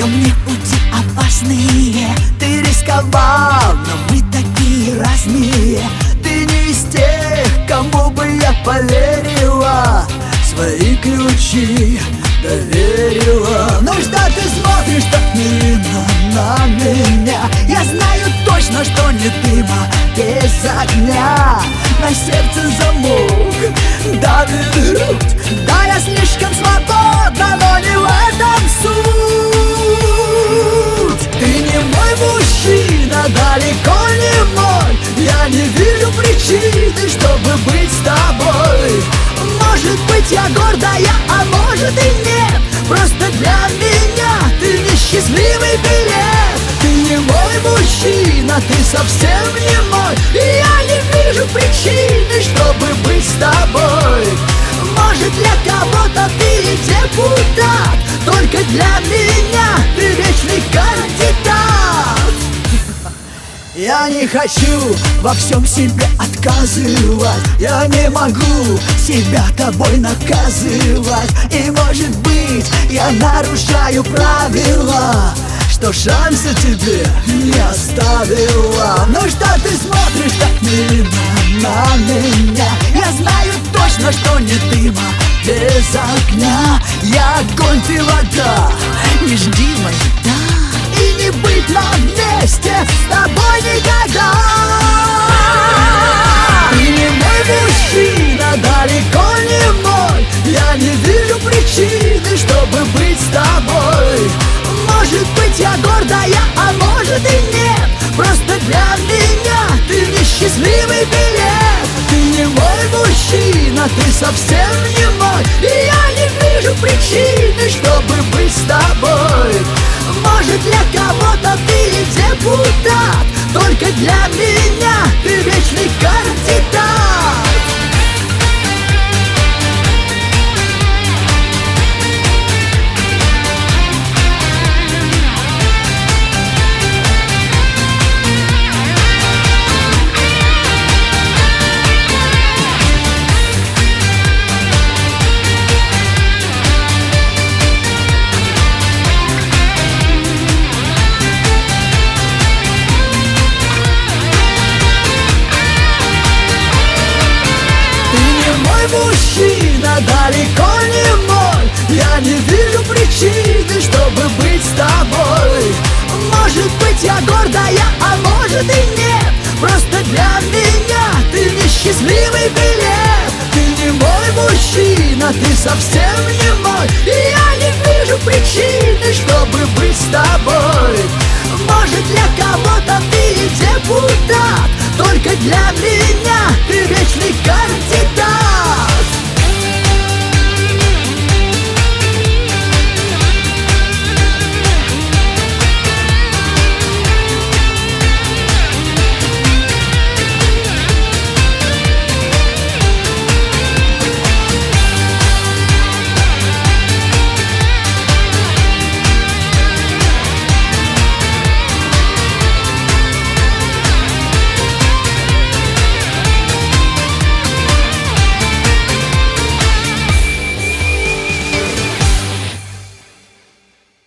ко мне пути опасные. Ты рисковал, но мы такие разные. Ты не из тех, кому бы я поверила, свои ключи доверила. Ну что ты смотришь так мило на меня? Я знаю точно, что не дыма без огня. На сердце замок давит грудь. Да, я слишком свободна, но не в этом суть. Ты не мой мужчина, далеко не мой. Я не вижу причины, чтобы быть с тобой. Может быть, я гордая, а может и нет. Просто для меня ты несчастливый билет. Ты не мой мужчина, ты совсем не мой. И я не вижу причины, чтобы быть с тобой. Может, для кого-то ты и депутат, только для меня ты вечный кандидат. Я не хочу во всем себе отказывать. Я не могу себя тобой наказывать. И может быть, я нарушаю правила, что шанса тебе не оставила. Ну что ты смотришь так мило на меня? Я знаю точно, что не дыма без огня. Я огонь, ты вода, не жди моей. И не быть нам вместе с тобой никогда. Ты не мой мужчина, далеко не мой. Я не вижу причины, чтобы быть с тобой. Может быть, я гордая, а может и нет. Просто для меня ты несчастливый билет. Ты не мой мужчина, ты совсем не мой. И я не вижу причины, чтобы быть с тобой. Может, для кого-то ты и депутат, только для меня ты вечный кандидат. Мужчина, далеко не мой. Я не вижу причины, чтобы быть с тобой. Может быть, я гордая, а может и нет. Просто для меня ты несчастливый билет. Ты не мой мужчина, ты совсем не мой. И я не вижу причины, чтобы быть с тобой. Может, для кого-то ты и депутат, только для меня ты вечный кандидат.